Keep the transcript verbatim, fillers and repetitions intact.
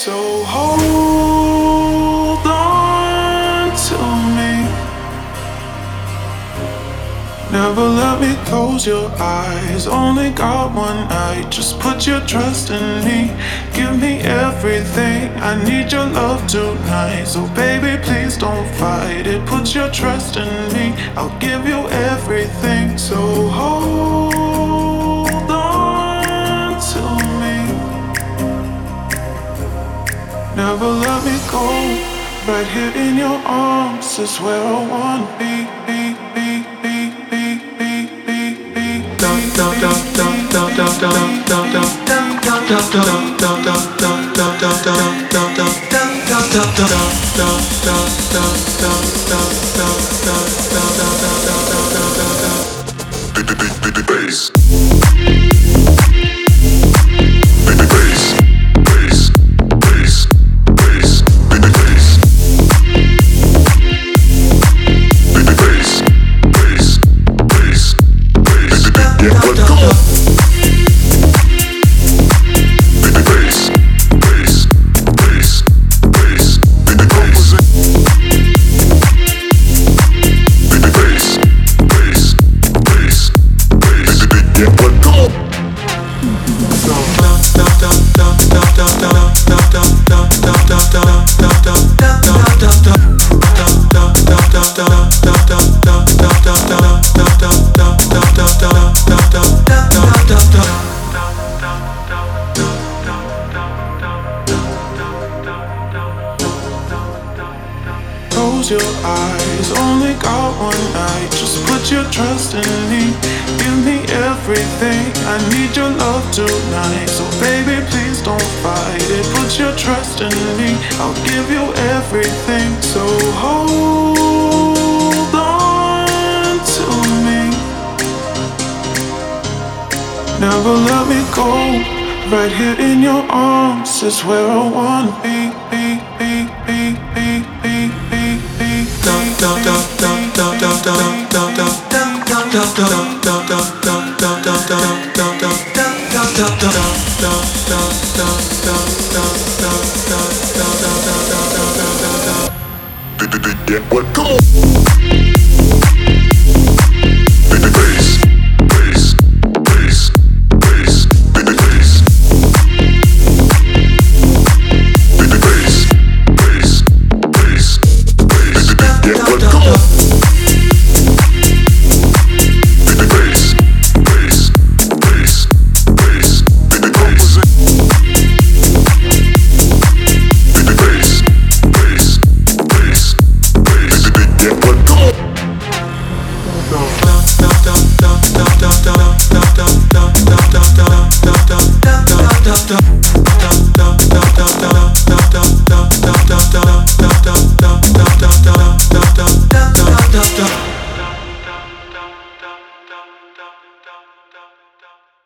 So hold on to me. Never let me close your eyes. Only got one night. Just put your trust in me. Give me everything. I need your love tonight. So baby, please don't fight it. Put your trust in me. I'll give you everything. So hold on to me. Never let me go. Right here in your arms is where I wanna be. be, be, be, be, be, be, be. Bass. Close your eyes, only got one night. Just put your trust in me. Give me everything. I need your love tonight. So baby, please don't fight it. Put your trust in me. I'll give you everything. So hold on to me. Never let me go. Right here in your arms is where I wanna be. Be, be, be, be, be, be, be. Yeah, what? Come on. Da da da da da da da da da da da da da da da.